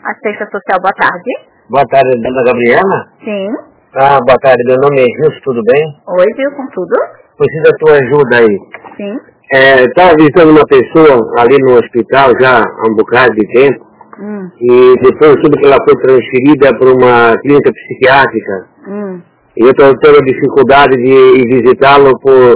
Assistência social, boa tarde. Boa tarde, dona Gabriela? Sim. Boa tarde, meu nome é Gilson, tudo bem? Oi, Gilson, tudo? Preciso da tua ajuda aí. Sim. Estava visitando uma pessoa ali no hospital já há um bocado de tempo. E depois soube que ela foi transferida para uma clínica psiquiátrica. E eu estou tendo dificuldade de ir visitá-lo por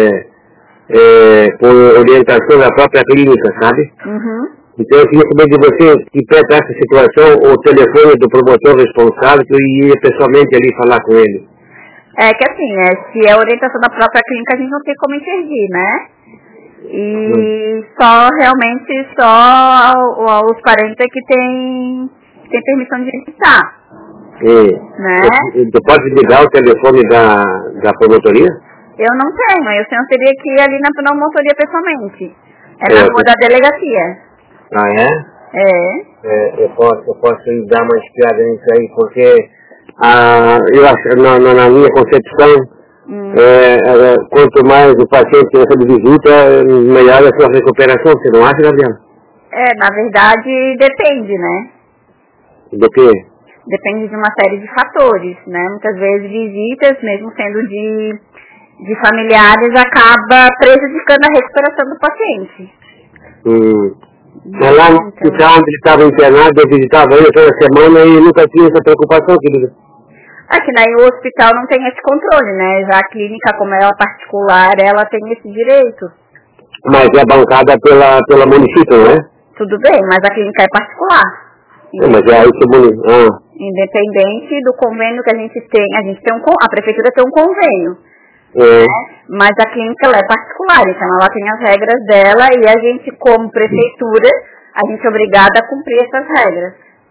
orientação da própria clínica, sabe? Então eu queria saber de você, que perto essa situação, o telefone do promotor responsável, que eu ia pessoalmente ali falar com ele. É que assim, se é orientação da própria clínica, a gente não tem como intervir, né? E realmente só os parentes que tem permissão de visitar. Né? Você pode ligar o telefone da promotoria? Eu não tenho, o senhor teria que ir ali na promotoria pessoalmente. É na rua da delegacia. Ah, é? Eu posso ir dar uma espiada nisso aí, porque eu acho, na minha concepção, quanto mais o paciente recebe visita, melhor a sua recuperação. Você não acha, Gabriela? Na verdade, depende, né? Do quê? Depende de uma série de fatores, né? Muitas vezes visitas, mesmo sendo de familiares, acaba prejudicando a recuperação do paciente. Mas lá no hospital onde ele estava internado, eu visitava ele toda semana e nunca tinha essa preocupação, querida. Aqui o hospital não tem esse controle, né? Já a clínica, como ela é particular, ela tem esse direito. Mas é bancada pela município, não é? Tudo bem, mas a clínica é particular. Mas é aí que independente do convênio que a gente tem a prefeitura tem um convênio. Mas a clínica ela é particular, então ela tem as regras dela e a gente, como prefeitura, a gente é obrigada a cumprir essas regras.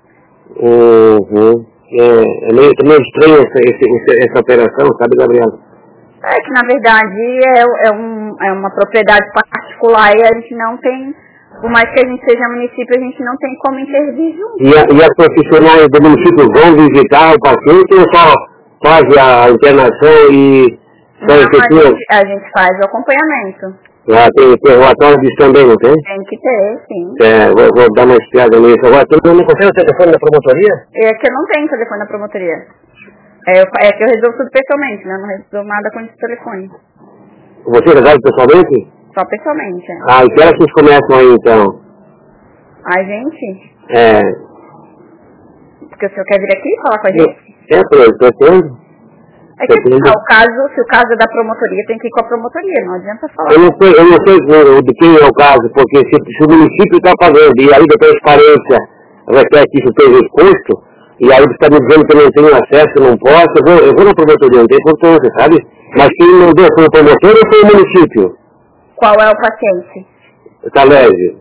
É meio estranho essa operação, sabe, Gabriela? É que, na verdade, é uma propriedade particular e a gente não tem, por mais que a gente seja município, a gente não tem como intervir junto. E as profissionais do município vão visitar o paciente ou só faz a internação e... Não, a gente faz o acompanhamento. Tem relatório disso também, não tem? Tem que ter, sim. Vou dar uma espiada nisso. Agora, tu não consegue o telefone da promotoria? É que eu não tenho telefone da promotoria. É que eu resolvo tudo pessoalmente, né? Eu não resolvo nada com esse telefone. Você resolve pessoalmente? Só pessoalmente, E que horas vocês começam aí, então? A gente? Porque o senhor quer vir aqui falar com a gente? Estou tendo. É que se o caso é da promotoria, tem que ir com a promotoria, não adianta falar. Eu não sei de quem é o caso, porque se o município está pagando e aí da transparência requer que isso seja exposto, e aí você está me dizendo que eu não tenho acesso, eu não posso, eu vou na promotoria, não tem importância, sabe? Mas quem não deu foi o promotor ou foi o município? Qual é o paciente? Salésio.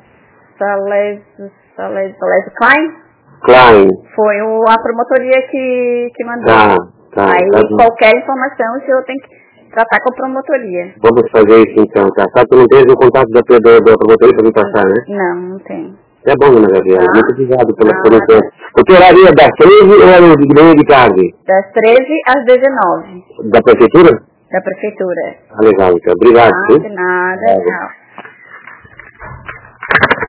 Salésio Klein? Klein. Foi a promotoria que mandou. Qualquer informação o senhor tem que tratar com a promotoria. Vamos fazer isso então, tá? Sabe que não tem o contato da promotoria para me passar, né? Não tem. É bom, Dona Gabriela. Muito obrigado pela informação. O que horário é das 13 ou é de manhã de tarde? Das 13 às 19. Da prefeitura? Da prefeitura. Legal, então. Obrigado. De nada, tchau.